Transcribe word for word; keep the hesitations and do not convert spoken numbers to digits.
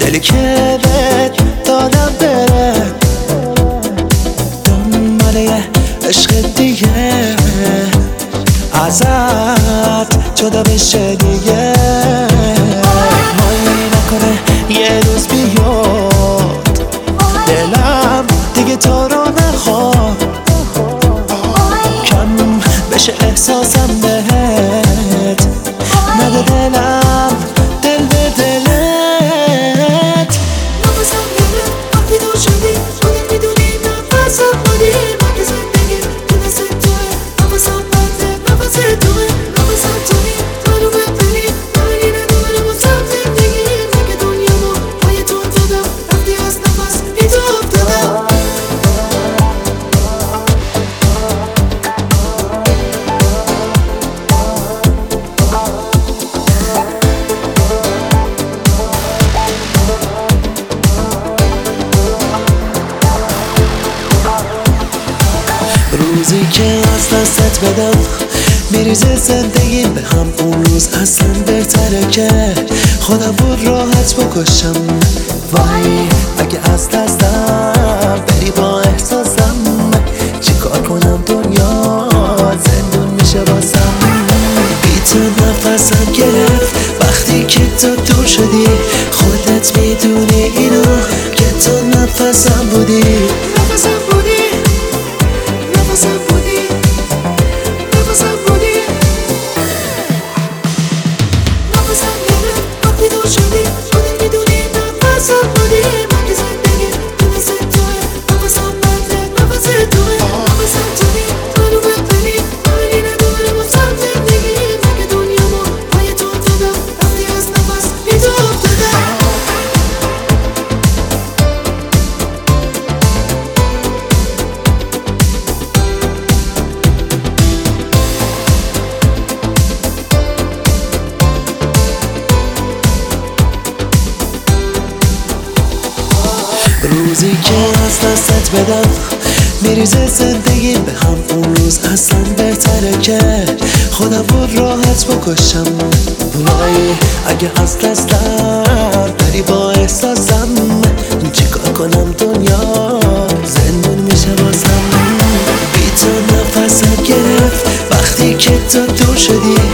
دلی که بهت دادم بره دنبال یه عشق دیگه ازت جدا بشه دیگه مایی نکنه یه روز بیاد دلم دیگه تو رو نخواد کم بشه احساسم بهت نده دلم دل به دلت نفسم میره وقتی دور شدی خودت میدونی نفسم بودی من که زندگی تو دست توه نفسم بنده نفس توه نفسم توی منو ببری ببری نداره بازم زندگی من که دنیامو پای تو افتادم رفتی از نفس بی تو افتادم روزی که از دستت بدم میریزه زندگی به هم اون روز اصلا بهتره که خودم بود راحت بکشم وای اگه از دستم بری با احساسم چی کار کنم دنیا زندون میشه بازم بی تو نفسم گرفت وقتی که تو دور شدی خودت میدونی اینو که تو نفسم بودی نفسم بودی نفسم بودی نفسم بودی نفسم میره وقتی دور شدی خودت میدونی نفسم بودی من که زندگی تو دست توه نفسم بنده نفس توه نفسم توی منو ببری ببری نداره بازم زندگی من که دنیامو پای تو افتادم رفتی از نفس بی تو افتادم روزی که از دستت بدم میریزه زندگی به هم اون روز اصلا بهتره که خودم بود راحت بکشم وای اگه از دستم بری با احساسم چیکار کنم دنیا زندون میشه بازم بی تو نفسم گرفت وقتی که تو دور شدی